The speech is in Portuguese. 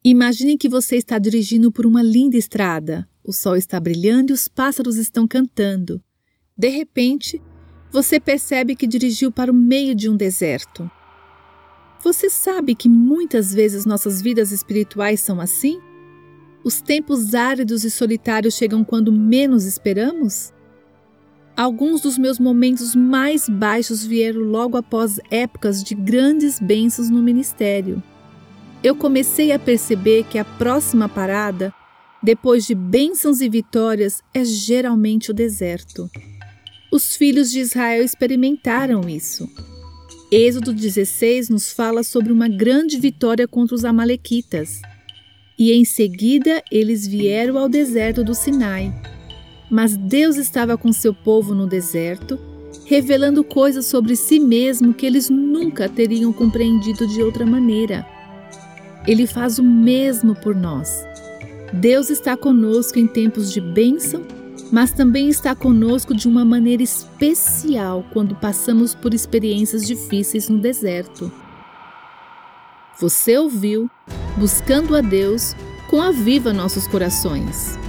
Imagine que você está dirigindo por uma linda estrada. O sol está brilhando e os pássaros estão cantando. De repente, você percebe que dirigiu para o meio de um deserto. Você sabe que muitas vezes nossas vidas espirituais são assim? Os tempos áridos e solitários chegam quando menos esperamos? Alguns dos meus momentos mais baixos vieram logo após épocas de grandes bênçãos no ministério. Eu comecei a perceber que a próxima parada, depois de bênçãos e vitórias, é geralmente o deserto. Os filhos de Israel experimentaram isso. Êxodo 16 nos fala sobre uma grande vitória contra os amalequitas. E em seguida eles vieram ao deserto do Sinai. Mas Deus estava com seu povo no deserto, revelando coisas sobre si mesmo que eles nunca teriam compreendido de outra maneira. Ele faz o mesmo por nós. Deus está conosco em tempos de bênção, mas também está conosco de uma maneira especial quando passamos por experiências difíceis no deserto. Você ouviu Buscando a Deus com Aviva Nossos Corações.